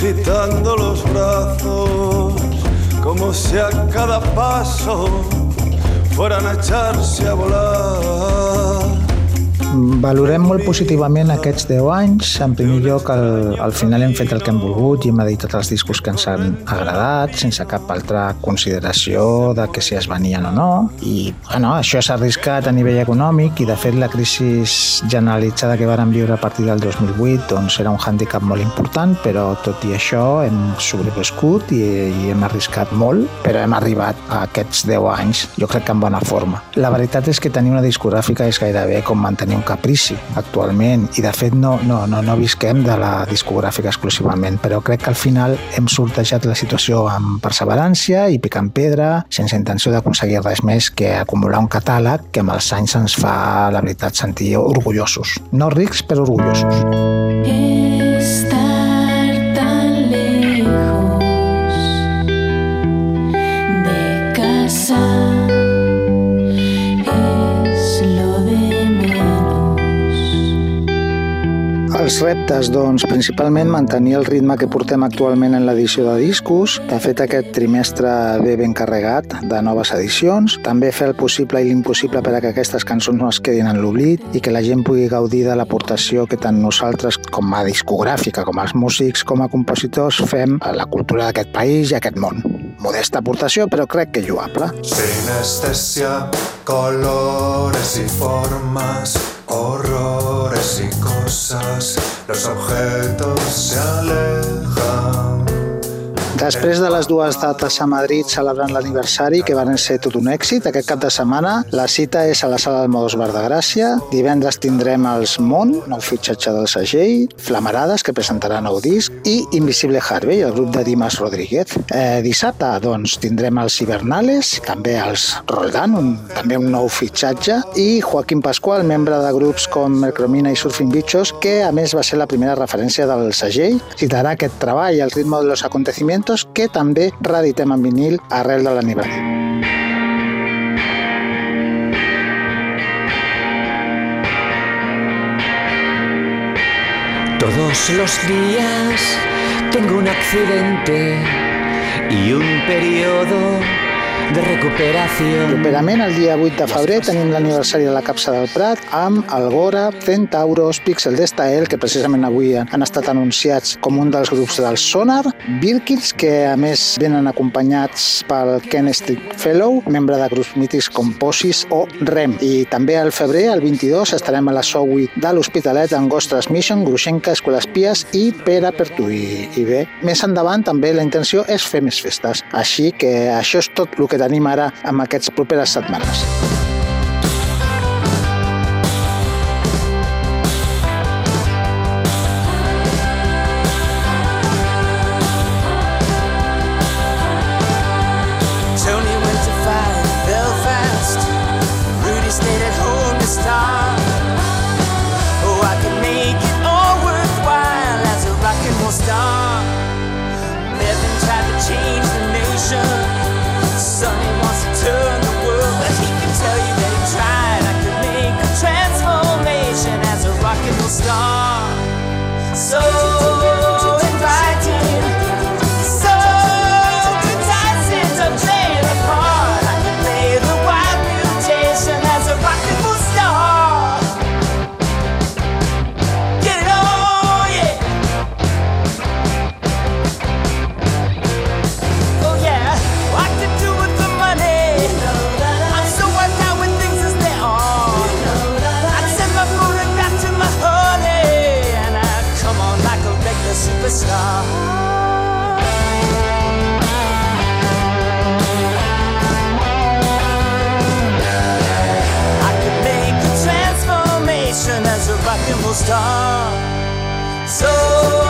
agitando los brazos, como si a cada paso fueran a echarse a volar. Valorem molt positivament aquests 10 anys. En primer lloc, al final hem fet el que hem volgut i hem editat els discos que ens han agradat, sense cap altra consideració de que si es venien o no. I això s'ha arriscat a nivell econòmic i, de fet, la crisi generalitzada que vàrem viure a partir del 2008 doncs era un hàndicap molt important, però tot i això hem sobreviscut i hem arriscat molt, però hem arribat a aquests 10 anys, jo crec que en bona forma. La veritat és que tenir una discogràfica és gairebé com mantenir un caprici actualment i de fet no visquem de la discogràfica exclusivament, però crec que al final hem sortejat la situació amb perseverància i picant pedra, sense intenció d'aconseguir res més que acumular un catàleg que amb els anys ens fa, la veritat, sentir orgullosos. No rics, però orgullosos. Els reptes, doncs, principalment mantenir el ritme que portem actualment en l'edició de discos. De fet, aquest trimestre ve ben carregat de noves edicions. També fer el possible i l'impossible per a que aquestes cançons no es quedin en l'oblit i que la gent pugui gaudir de l'aportació que tant nosaltres, com a discogràfica, com els músics, com a compositors, fem a la cultura d'aquest país i a aquest món. Modesta aportació, però crec que lloable. Sinestesia, colores y formas, horrores y cosas, los objetos se alejan. Després de les dues dates a Madrid celebrant l'aniversari, que van ser tot un èxit, aquest cap de setmana la cita és a la Sala Almodós Bar de Gràcia. Divendres tindrem els Món, nou fitxatge del segell, Flamarades, que presentarà nou disc, i Invisible Harvey, el grup de Dimas Rodríguez. Dissabte, doncs, tindrem els Hibernales, també els Roldán, també un nou fitxatge, i Joaquín Pascual, membre de grups com Mercromina i Surfing Bichos, que a més va ser la primera referència del segell. Citarà aquest treball, El ritmo de los acontecimientos, que també reeditem en vinil arrel de l'aniversari. Todos los días tengo un accidente y un periodo de recuperació. Properament, el dia 8 de febrer, tenim l'aniversari de la Capsa del Prat amb Algora, Centauros, Pixel d'Estael, que precisament avui han estat anunciats com un dels grups del Sonar, Birkins, que a més venen acompanyats pel Ken Stringfellow, membre de grups mítics com Posis o Rem. I també al febrer, el 22, estarem a la Sowi de l'Hospitalet amb Ghost Transmission, Gruixenca, Escoles Pies i Pere Pertuí. I bé, més endavant també la intenció és fer més festes. Així que això és tot el que tenim ara amb aquestes properes setmanes. Tony went to fight Belfast, Rudy stayed at home to start. Oh, I can make it all worthwhile as a rock and roll star. Levin tried to change the nation. Sonny wants to turn the world, but he can tell you that he tried. I could make a transformation as a rock and roll star. So inviting, so enticing to play the part. I can play the wild mutation as a rock and roll star. Get it on, yeah. Oh yeah, I can do it for money. I'm so worked out with things as they are. I'd send my photograph to my honey, and I'd come on like a regular superstar. I could make a transformation as a rock and roll star. So